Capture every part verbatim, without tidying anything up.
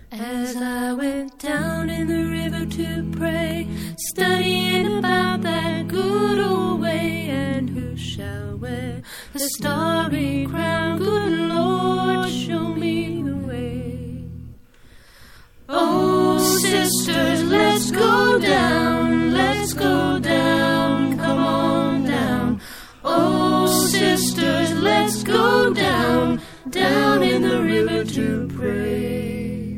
As I went down in the river to pray, studying about that good old way, and who shall wear the starry crown? Good Lord, show me the way. Oh, sisters, let's go down, let's go down, come on down. Oh, sisters, let's go down, down in the river to pray.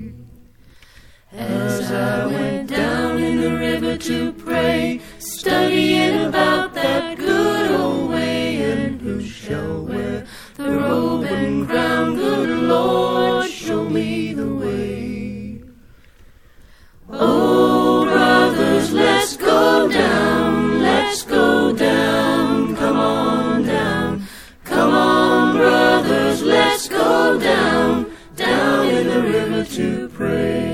As I went down in the river to pray, studying about that good old way, and who shall wear the robe and crown? Good Lord, show me the way. Oh, brothers, let's go down, let's go down, come on down. Come on, brothers, let's go down, down in the river to pray.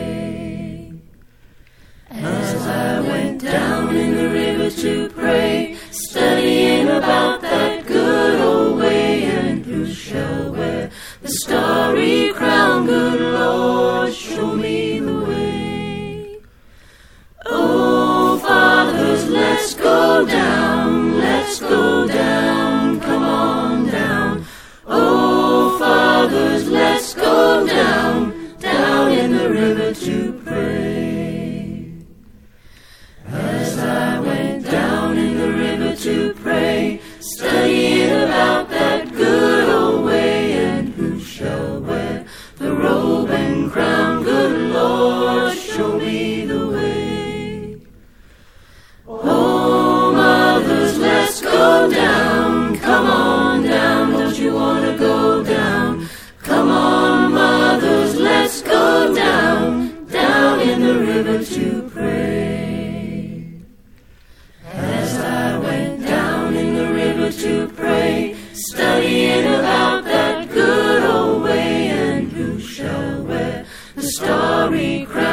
As I went down in the river to pray, studying about that good old way, and who shall wear the starry crown? Good Lord, show me the way. Oh, fathers, let's go down, let's go down, come on down. Oh, fathers, let's go down, down in the river to pray. As I went down in the river to pray, studying about that good old way, and who shall wear the robe and crown? Good Lord, show me the way. Oh, mothers, let's go down, come on down, don't you want to go down? Come on, mothers, let's go down, down in the river to pray. As I went down in the river to pray, studying about that good old way, and who shall wear the starry crown?